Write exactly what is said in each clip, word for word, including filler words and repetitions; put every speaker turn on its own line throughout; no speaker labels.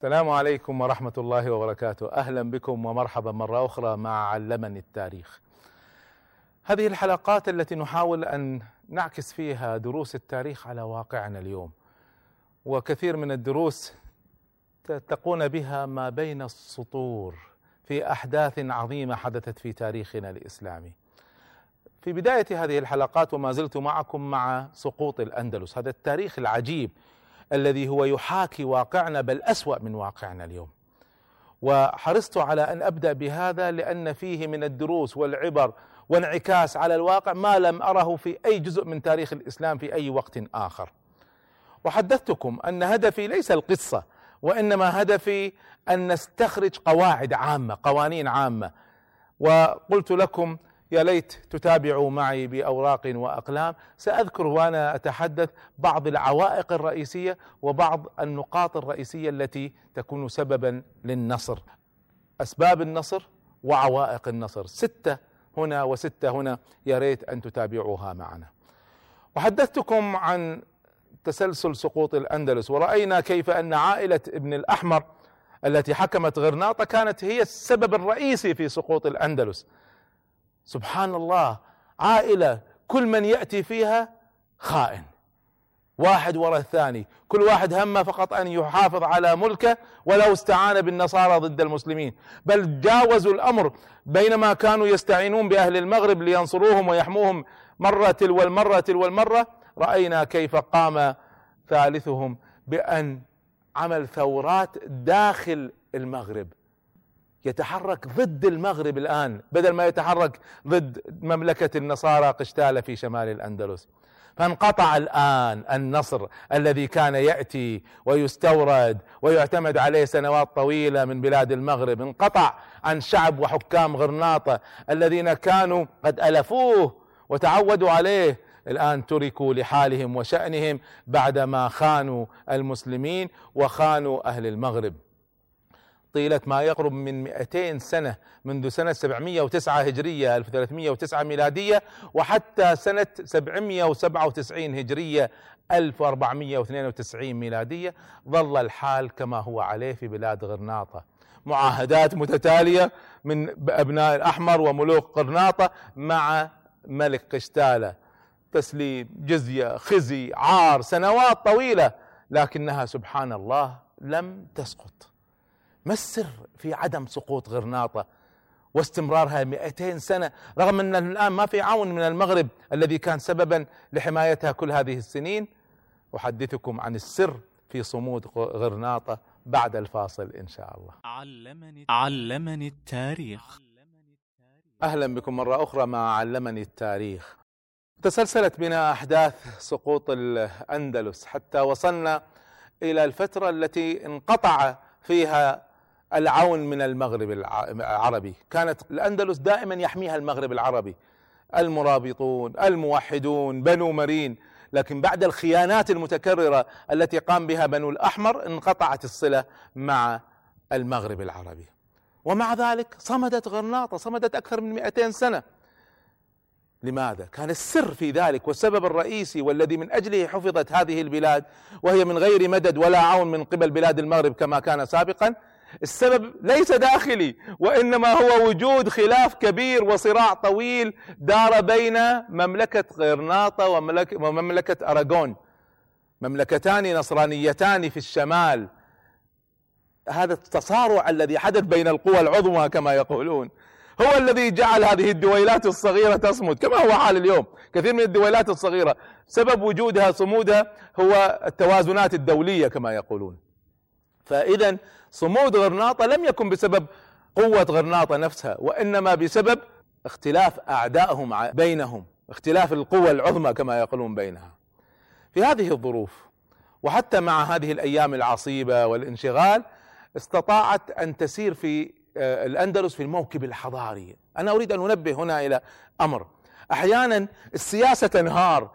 السلام عليكم ورحمة الله وبركاته. أهلا بكم ومرحبا مرة أخرى مع علمني التاريخ. هذه الحلقات التي نحاول أن نعكس فيها دروس التاريخ على واقعنا اليوم، وكثير من الدروس تلتقون بها ما بين السطور في أحداث عظيمة حدثت في تاريخنا الإسلامي. في بداية هذه الحلقات وما زلت معكم مع سقوط الأندلس، هذا التاريخ العجيب الذي هو يحاكي واقعنا بل أسوأ من واقعنا اليوم، وحرصت على أن أبدأ بهذا لأن فيه من الدروس والعبر وانعكاس على الواقع ما لم أره في أي جزء من تاريخ الإسلام في أي وقت آخر. وحدثتكم أن هدفي ليس القصة، وإنما هدفي أن نستخرج قواعد عامة، قوانين عامة. وقلت لكم يا ليت تتابعوا معي بأوراق وأقلام، سأذكر وأنا أتحدث بعض العوائق الرئيسية وبعض النقاط الرئيسية التي تكون سببا للنصر، أسباب النصر وعوائق النصر، ستة هنا وستة هنا، يا ريت أن تتابعوها معنا. وحدثتكم عن تسلسل سقوط الأندلس، ورأينا كيف أن عائلة ابن الأحمر التي حكمت غرناطة كانت هي السبب الرئيسي في سقوط الأندلس. سبحان الله، عائلة كل من يأتي فيها خائن، واحد وراء الثاني، كل واحد همه فقط أن يحافظ على ملكه ولو استعان بالنصارى ضد المسلمين، بل جاوزوا الأمر بينما كانوا يستعينون بأهل المغرب لينصروهم ويحموهم مرة تلو المرة تلو المرة. رأينا كيف قام ثالثهم بأن عمل ثورات داخل المغرب، يتحرك ضد المغرب الآن بدل ما يتحرك ضد مملكة النصارى قشتالة في شمال الأندلس. فانقطع الآن النصر الذي كان يأتي ويستورد ويعتمد عليه سنوات طويلة من بلاد المغرب، انقطع عن شعب وحكام غرناطة الذين كانوا قد ألفوه وتعودوا عليه، الآن تركوا لحالهم وشأنهم بعدما خانوا المسلمين وخانوا أهل المغرب. طيلة ما يقرب من مئتين سنة، منذ سنة سبعمئة وتسعة هجرية ألف وثلاثمئة وتسعة ميلادية وحتى سنة سبعمئة وسبعة وتسعين هجرية ألف وأربعمئة واثنين وتسعين ميلادية، ظل الحال كما هو عليه في بلاد غرناطة. معاهدات متتالية من أبناء الأحمر وملوك غرناطة مع ملك قشتالة، تسليم، جزية، خزي، عار، سنوات طويلة، لكنها سبحان الله لم تسقط. ما السر في عدم سقوط غرناطة واستمرارها مئتين سنة رغم أن الآن ما في عون من المغرب الذي كان سببا لحمايتها كل هذه السنين؟ أحدثكم عن السر في صمود غرناطة بعد الفاصل إن شاء الله.
علمني, علمني التاريخ.
أهلا بكم مرة أخرى مع علمني التاريخ. تسلسلت بنا أحداث سقوط الأندلس حتى وصلنا إلى الفترة التي انقطع فيها العون من المغرب العربي. كانت الأندلس دائما يحميها المغرب العربي، المرابطون، الموحدون، بنو مرين، لكن بعد الخيانات المتكررة التي قام بها بنو الأحمر انقطعت الصلة مع المغرب العربي. ومع ذلك صمدت غرناطة، صمدت أكثر من مئتين سنة. لماذا؟ كان السر في ذلك والسبب الرئيسي والذي من أجله حفظت هذه البلاد وهي من غير مدد ولا عون من قبل بلاد المغرب كما كان سابقا، السبب ليس داخلي وإنما هو وجود خلاف كبير وصراع طويل دار بين مملكة غرناطة ومملكة أراغون، مملكتان نصرانيتان في الشمال. هذا التصارع الذي حدث بين القوى العظمى كما يقولون هو الذي جعل هذه الدويلات الصغيرة تصمد كما هو حال اليوم. كثير من الدويلات الصغيرة سبب وجودها صمودها هو التوازنات الدولية كما يقولون. فإذا صمود غرناطة لم يكن بسبب قوة غرناطة نفسها، وإنما بسبب اختلاف أعدائهم بينهم، اختلاف القوى العظمى كما يقولون بينها. في هذه الظروف وحتى مع هذه الأيام العصيبة والانشغال استطاعت أن تسير في الأندلس في الموكب الحضاري. أنا أريد أن أنبه هنا إلى أمر، أحيانا السياسة تنهار،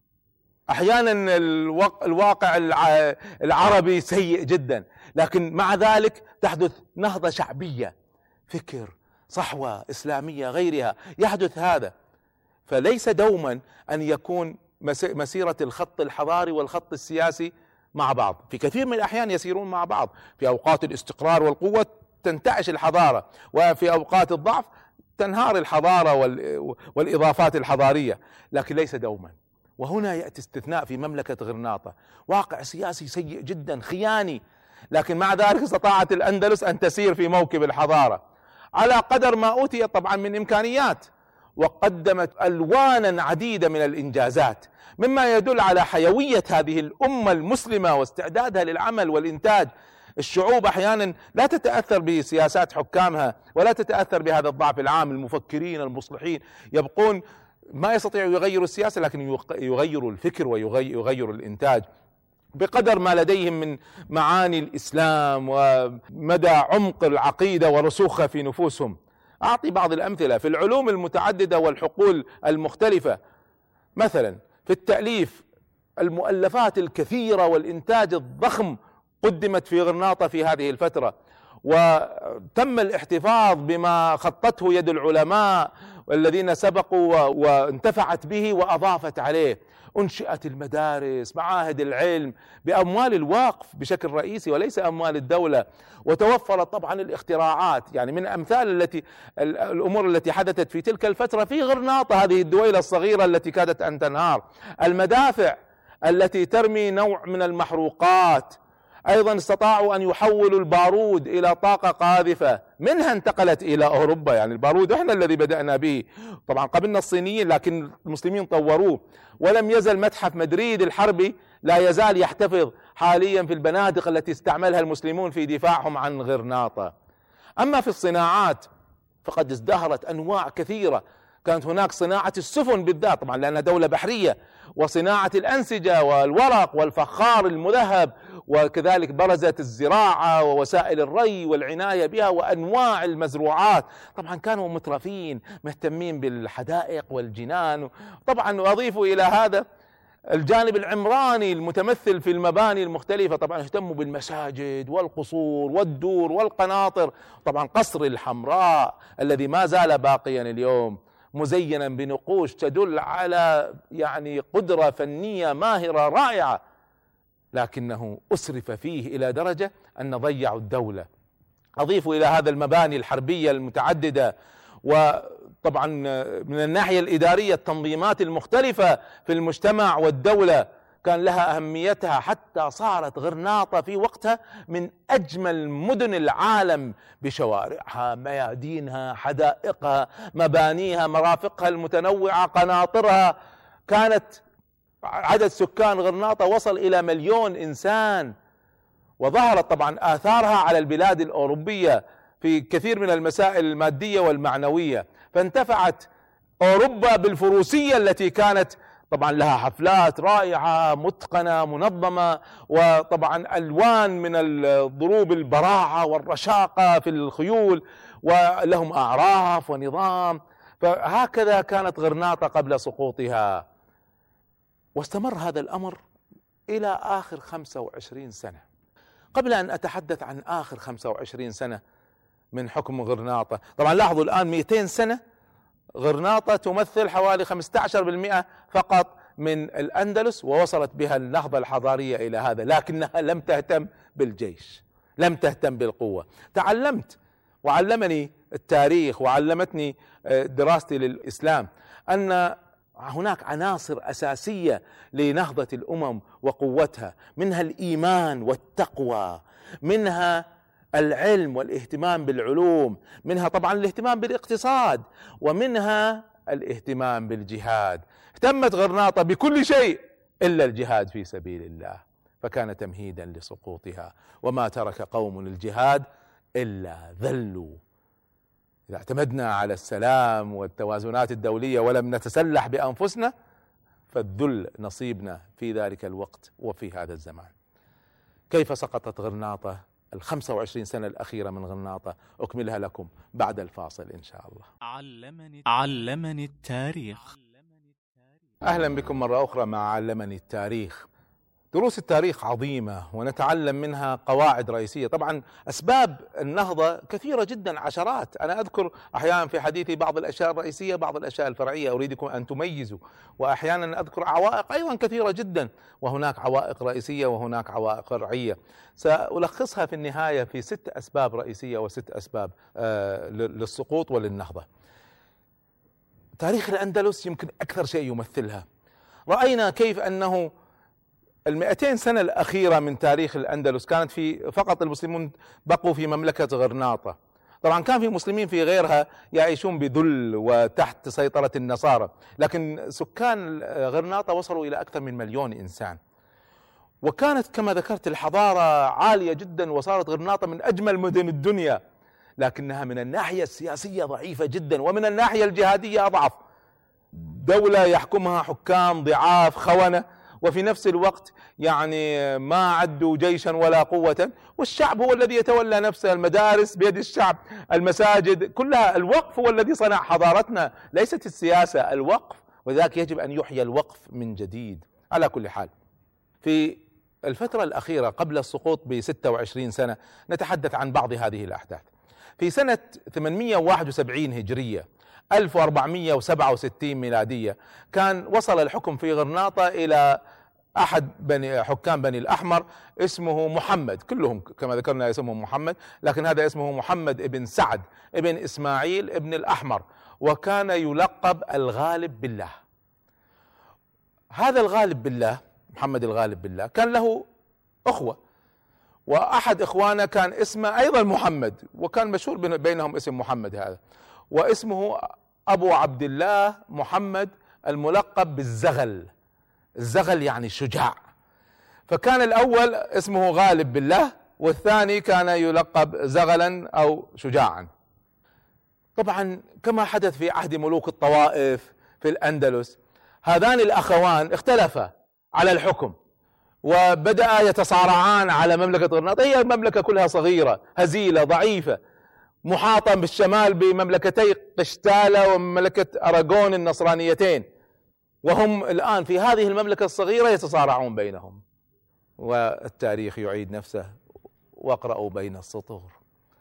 أحيانا الواقع العربي سيء جدا، لكن مع ذلك تحدث نهضة شعبية، فكر، صحوة إسلامية، غيرها، يحدث هذا. فليس دوما أن يكون مسيرة الخط الحضاري والخط السياسي مع بعض، في كثير من الأحيان يسيرون مع بعض. في أوقات الاستقرار والقوة تنتعش الحضارة، وفي أوقات الضعف تنهار الحضارة والإضافات الحضارية، لكن ليس دوما. وهنا يأتي استثناء في مملكة غرناطة، واقع سياسي سيء جدا خياني، لكن مع ذلك استطاعت الأندلس أن تسير في موكب الحضارة على قدر ما أوتي طبعا من إمكانيات، وقدمت ألوانا عديدة من الإنجازات، مما يدل على حيوية هذه الأمة المسلمة واستعدادها للعمل والإنتاج. الشعوب أحيانا لا تتأثر بسياسات حكامها ولا تتأثر بهذا الضعف العام. المفكرين المصلحين يبقون ما يستطيعوا يغيروا السياسة، لكن يغيروا الفكر ويغيروا الإنتاج بقدر ما لديهم من معاني الإسلام ومدى عمق العقيدة ورسوخها في نفوسهم. أعطي بعض الأمثلة في العلوم المتعددة والحقول المختلفة. مثلا في التأليف، المؤلفات الكثيرة والإنتاج الضخم قدمت في غرناطة في هذه الفترة، وتم الاحتفاظ بما خطته يد العلماء والذين سبقوا وانتفعت به وأضافت عليه. أنشئت المدارس، معاهد العلم بأموال الوقف بشكل رئيسي وليس أموال الدولة، وتوفرت طبعا الاختراعات. يعني من أمثال التي الأمور التي حدثت في تلك الفترة في غرناطة، هذه الدويلة الصغيرة التي كادت أن تنهار، المدافع التي ترمي نوع من المحروقات. أيضا استطاعوا أن يحولوا البارود إلى طاقة قاذفة، منها انتقلت إلى أوروبا. يعني البارود احنا الذي بدأنا به، طبعا قبلنا الصينيين لكن المسلمين طوروه. ولم يزل متحف مدريد الحربي لا يزال يحتفظ حاليا في البنادق التي استعملها المسلمون في دفاعهم عن غرناطة. أما في الصناعات فقد ازدهرت أنواع كثيرة. كانت هناك صناعة السفن بالذات طبعا لأنها دولة بحرية، وصناعة الأنسجة والورق والفخار المذهب، وكذلك برزت الزراعة ووسائل الري والعناية بها وأنواع المزروعات. طبعا كانوا مترفين مهتمين بالحدائق والجنان. طبعا وأضيفوا إلى هذا الجانب العمراني المتمثل في المباني المختلفة. طبعا اهتموا بالمساجد والقصور والدور والقناطر. طبعا قصر الحمراء الذي ما زال باقيا اليوم مزينا بنقوش تدل على يعني قدرة فنية ماهرة رائعة، لكنه أسرف فيه إلى درجة أن ضيعوا الدولة. أضيفوا إلى هذا المباني الحربية المتعددة، وطبعا من الناحية الإدارية التنظيمات المختلفة في المجتمع والدولة كان لها أهميتها، حتى صارت غرناطة في وقتها من أجمل مدن العالم بشوارعها، ميادينها، حدائقها، مبانيها، مرافقها المتنوعة، قناطرها. كانت عدد سكان غرناطة وصل إلى مليون إنسان، وظهرت طبعا آثارها على البلاد الأوروبية في كثير من المسائل المادية والمعنوية. فانتفعت أوروبا بالفروسية التي كانت طبعا لها حفلات رائعة متقنة منظمة، وطبعا ألوان من الضروب البراعة والرشاقة في الخيول، ولهم أعراف ونظام. فهكذا كانت غرناطة قبل سقوطها، واستمر هذا الأمر إلى آخر خمسة وعشرين سنة. قبل أن أتحدث عن آخر خمسة وعشرين سنة من حكم غرناطة، طبعا لاحظوا الآن مئتين سنة غرناطة تمثل حوالي خمسة عشر بالمئة فقط من الأندلس، ووصلت بها النهضة الحضارية إلى هذا، لكنها لم تهتم بالجيش، لم تهتم بالقوة. تعلمت وعلمني التاريخ وعلمتني دراستي للإسلام أن هناك عناصر أساسية لنهضة الأمم وقوتها، منها الإيمان والتقوى، منها العلم والاهتمام بالعلوم، منها طبعا الاهتمام بالاقتصاد، ومنها الاهتمام بالجهاد. اهتمت غرناطة بكل شيء إلا الجهاد في سبيل الله، فكان تمهيدا لسقوطها. وما ترك قوم الجهاد إلا ذلوا. إذا اعتمدنا على السلام والتوازنات الدولية ولم نتسلح بأنفسنا، فالذل نصيبنا في ذلك الوقت وفي هذا الزمان. كيف سقطت غرناطة؟ الخمسة وعشرين سنة الأخيرة من غرناطة أكملها لكم بعد الفاصل إن شاء الله.
علمني, علمني التاريخ.
أهلا بكم مرة أخرى مع علمني التاريخ. دروس التاريخ عظيمة ونتعلم منها قواعد رئيسية. طبعا أسباب النهضة كثيرة جدا، عشرات. أنا أذكر أحيانا في حديثي بعض الأشياء الرئيسية بعض الأشياء الفرعية، أريدكم أن تميزوا. وأحيانا أذكر عوائق أيضا كثيرة جدا، وهناك عوائق رئيسية وهناك عوائق فرعية. سألخصها في النهاية في ست أسباب رئيسية وست أسباب للسقوط وللنهضة. تاريخ الأندلس يمكن أكثر شيء يمثلها. رأينا كيف أنه المئتين سنة الأخيرة من تاريخ الأندلس كانت في فقط المسلمون بقوا في مملكة غرناطة. طبعا كان في مسلمين في غيرها يعيشون بذل وتحت سيطرة النصارى، لكن سكان غرناطة وصلوا إلى أكثر من مليون إنسان، وكانت كما ذكرت الحضارة عالية جدا، وصارت غرناطة من أجمل مدن الدنيا، لكنها من الناحية السياسية ضعيفة جدا، ومن الناحية الجهادية أضعف. دولة يحكمها حكام ضعاف خونة، وفي نفس الوقت يعني ما عدوا جيشا ولا قوة، والشعب هو الذي يتولى نفسه. المدارس بيد الشعب، المساجد كلها. الوقف هو الذي صنع حضارتنا، ليست السياسة، الوقف. وذلك يجب أن يحيى الوقف من جديد. على كل حال، في الفترة الأخيرة قبل السقوط بستة وعشرين سنة نتحدث عن بعض هذه الأحداث. في سنة ثمانمئة وواحد وسبعين هجرية ألف وأربعمئة وسبعة وستين ميلادية كان وصل الحكم في غرناطة إلى أحد بني حكام بني الأحمر اسمه محمد، كلهم كما ذكرنا اسمهم محمد، لكن هذا اسمه محمد ابن سعد ابن إسماعيل ابن الأحمر، وكان يلقب الغالب بالله. هذا الغالب بالله محمد الغالب بالله كان له أخوة، وأحد إخوانه كان اسمه أيضا محمد، وكان مشهور بينهم اسم محمد هذا، واسمه أبو عبد الله محمد الملقب بالزغل. الزغل يعني شجاع. فكان الأول اسمه غالب بالله، والثاني كان يلقب زغلا أو شجاعا. طبعا كما حدث في عهد ملوك الطوائف في الأندلس، هذان الأخوان اختلفا على الحكم، وبدأ يتصارعان على مملكة غرناطة. هي المملكة كلها صغيرة هزيلة ضعيفة، محاطة بالشمال بمملكتي قشتالة ومملكة أراغون النصرانيتين، وهم الآن في هذه المملكة الصغيرة يتصارعون بينهم. والتاريخ يعيد نفسه، واقرأوا بين السطور.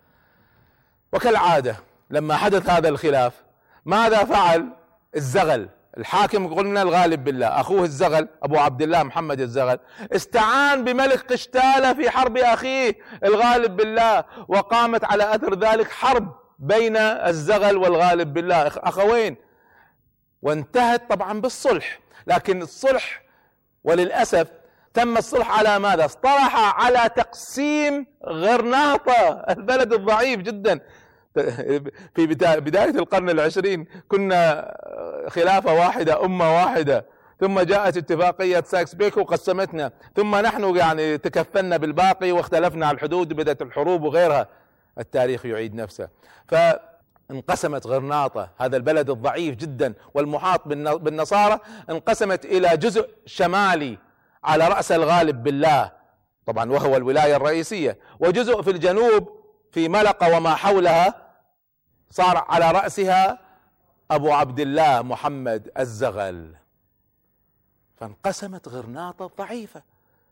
وكالعادة لما حدث هذا الخلاف ماذا فعل الزغل الحاكم؟ قلنا الغالب بالله، أخوه الزغل أبو عبد الله محمد الزغل استعان بملك قشتالة في حرب أخيه الغالب بالله، وقامت على أثر ذلك حرب بين الزغل والغالب بالله أخوين، وانتهت طبعا بالصلح. لكن الصلح وللأسف تم الصلح على ماذا؟ اصطلح على تقسيم غرناطة البلد الضعيف جدا. في بداية القرن العشرين كنا خلافة واحدة أمة واحدة، ثم جاءت اتفاقية سايكس بيكو وقسمتنا، ثم نحن يعني تكفلنا بالباقي واختلفنا على الحدود، بدأت الحروب وغيرها. التاريخ يعيد نفسه. فانقسمت غرناطة هذا البلد الضعيف جدا والمحاط بالنصارى، انقسمت إلى جزء شمالي على رأس الغالب بالله طبعا وهو الولاية الرئيسية، وجزء في الجنوب في ملقا وما حولها صار على رأسها أبو عبد الله محمد الزغل. فانقسمت غرناطة ضعيفة،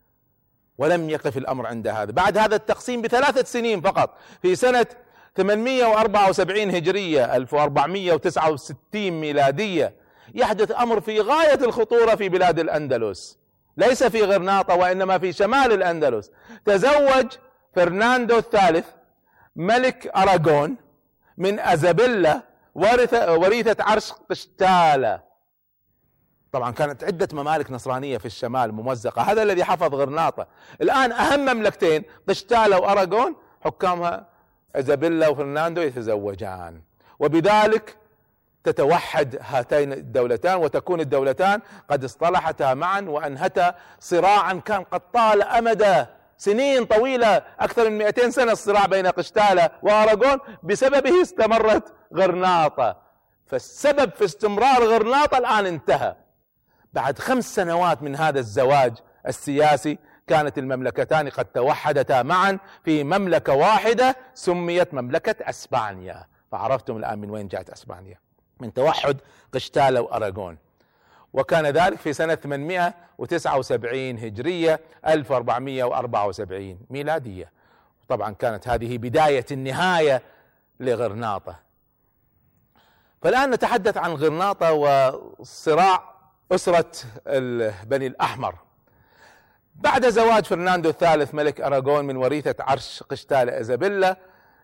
ولم يقف الأمر عند هذا. بعد هذا التقسيم بثلاثة سنين فقط، في سنة ثمانمئة وأربعة وسبعين هجرية ألف وأربعمئة وتسعة وستين ميلادية يحدث أمر في غاية الخطورة في بلاد الأندلس، ليس في غرناطة وإنما في شمال الأندلس. تزوج فرناندو الثالث ملك أراغون من أزابيلا وريثة عرش قشتالة. طبعا كانت عدة ممالك نصرانية في الشمال ممزقة، هذا الذي حفظ غرناطة. الآن أهم مملكتين قشتالة وأراغون حكامها أزابيلا وفرناندو يتزوجان، وبذلك تتوحد هاتين الدولتان، وتكون الدولتان قد اصطلحتا معا وأنهتا صراعا كان قد طال أمدا سنين طويلة، أكثر من مئتين سنة الصراع بين قشتالة وأراغون، بسببه استمرت غرناطة. فالسبب في استمرار غرناطة الآن انتهى. بعد خمس سنوات من هذا الزواج السياسي كانت المملكتان قد توحدتا معا في مملكة واحدة سميت مملكة أسبانيا. فعرفتم الآن من وين جاءت أسبانيا، من توحد قشتالة وأراغون. وكان ذلك في سنة ثمانمائة وتسعة وسبعين هجرية ألف وأربعمائة وأربعة وسبعين ميلادية. طبعا كانت هذه بداية النهاية لغرناطة. فالآن نتحدث عن غرناطة وصراع أسرة بني الأحمر. بعد زواج فرناندو الثالث ملك أراغون من وريثة عرش قشتالة إيزابيلا،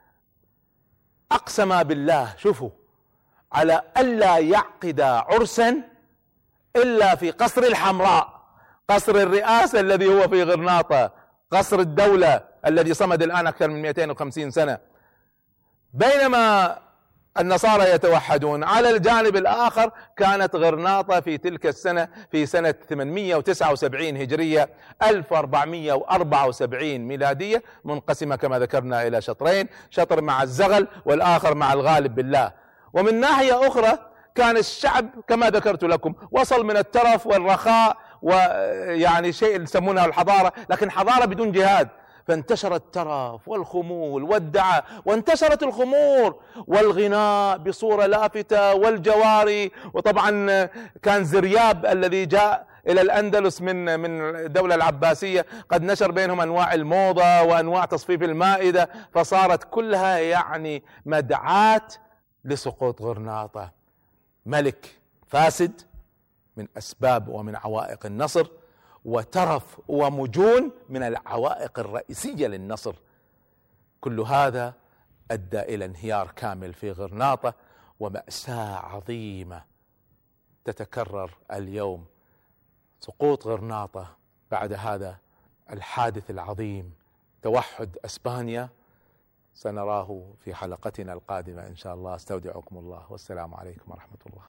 أقسم بالله، شوفوا، على ألا يعقد عرسا إلا في قصر الحمراء، قصر الرئاسة الذي هو في غرناطة، قصر الدولة الذي صمد الآن أكثر من مئتين وخمسين سنة. بينما النصارى يتوحدون، على الجانب الآخر كانت غرناطة في تلك السنة في سنة ثمانمائة وتسعة وسبعين هجرية ألف وأربعمائة وأربعة وسبعين ميلادية منقسمة كما ذكرنا إلى شطرين، شطر مع الزغل والآخر مع الغالب بالله. ومن ناحية أخرى كان الشعب كما ذكرت لكم وصل من الترف والرخاء ويعني شيء يسمونه الحضارة، لكن حضارة بدون جهاد. فانتشر الترف والخمول والدعاء، وانتشرت الخمور والغناء بصورة لافتة والجواري. وطبعا كان زرياب الذي جاء إلى الأندلس من من الدولة العباسية قد نشر بينهم أنواع الموضة وأنواع تصفيف المائدة، فصارت كلها يعني مدعاة لسقوط غرناطة، ملك فاسد من أسباب ومن عوائق النصر، وترف ومجون من العوائق الرئيسية للنصر. كل هذا أدى إلى انهيار كامل في غرناطة ومأساة عظيمة تتكرر اليوم. سقوط غرناطة بعد هذا الحادث العظيم، توحد أسبانيا، سنراه في حلقتنا القادمة إن شاء الله. استودعكم الله والسلام عليكم ورحمة الله.